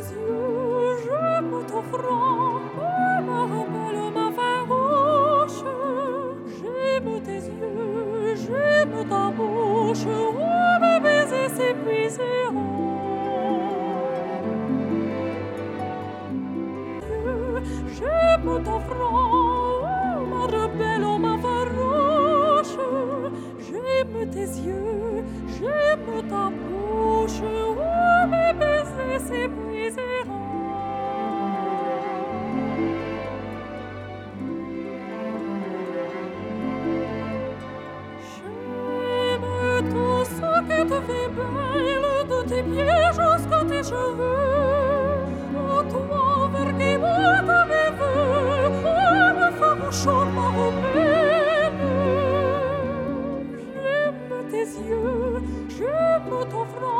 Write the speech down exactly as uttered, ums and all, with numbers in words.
yeux, j'aime ton front, oh, ma rebelle, ma farouche. J'aime tes yeux, j'aime ta bouche, oh, mes baisers s'épuiseront. J'aime ton front, oh, ma rebelle, oh, ma farouche. J'aime tes yeux, j'aime ta bouche, oh, mes baisers s'épuiseront. J'aime tout ce qui te fait belle, de tes pieds jusqu'à tes cheveux. Oh, toi, vers qui moi ta mes vœux, oh, me farouchant ma rebelle. J'aime tes yeux, j'aime ton front.